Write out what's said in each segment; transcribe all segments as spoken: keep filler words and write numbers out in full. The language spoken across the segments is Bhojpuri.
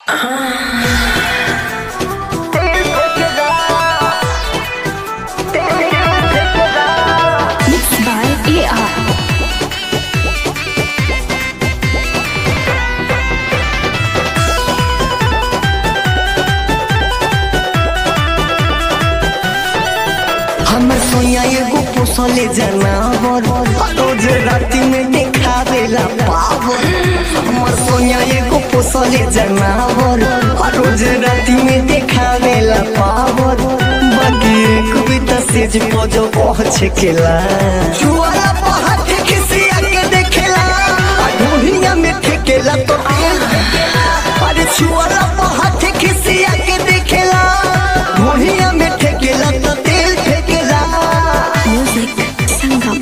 हमर सोया एगो पोसले जनावर रोज राति में देखावेला पावर। हमर सोया एगो पोसले जनावर रोज राति में देखावेला पावर। बाकी एक बिता सेज पजो पहुँच केला जुआला पहाड़ खिसिया के देखेला ढूंढिया में ठेकेला तो अरे जुआला पहाड़ खिसिया के देखेला ढूंढिया में ठेकेला तो तेल फेंकेला। Music Sangam.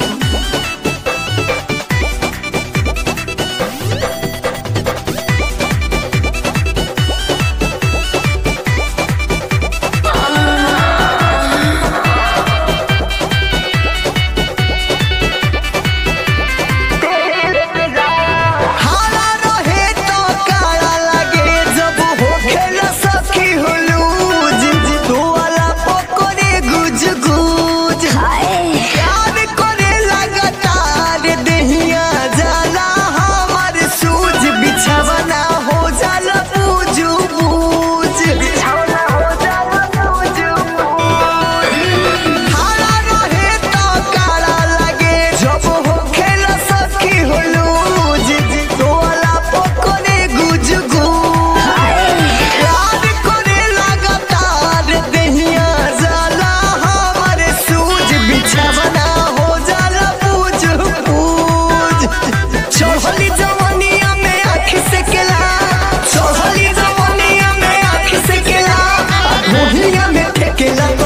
हाला रहे तो काला लगे जब होखेला सखी हुलूज दो वाला पकड़े गुज गुज याद करे लगातार देहिया जाला हमार सूझ बिछावना हो जाला पूजू बूझ बिछावना हो जाला पूजू हाला रहे तो काला लगे जब होखेला सखी हुलूज दो वाला पकड़े गुज गुज याद करे लगातार देहिया जाला हमारे सूझ बिछावना हो जाला पूज पूज। चढ़ली जवानिया में आँख से केला चढ़ली जवानिया में आँख से केला ढूंढिया में ठेकेला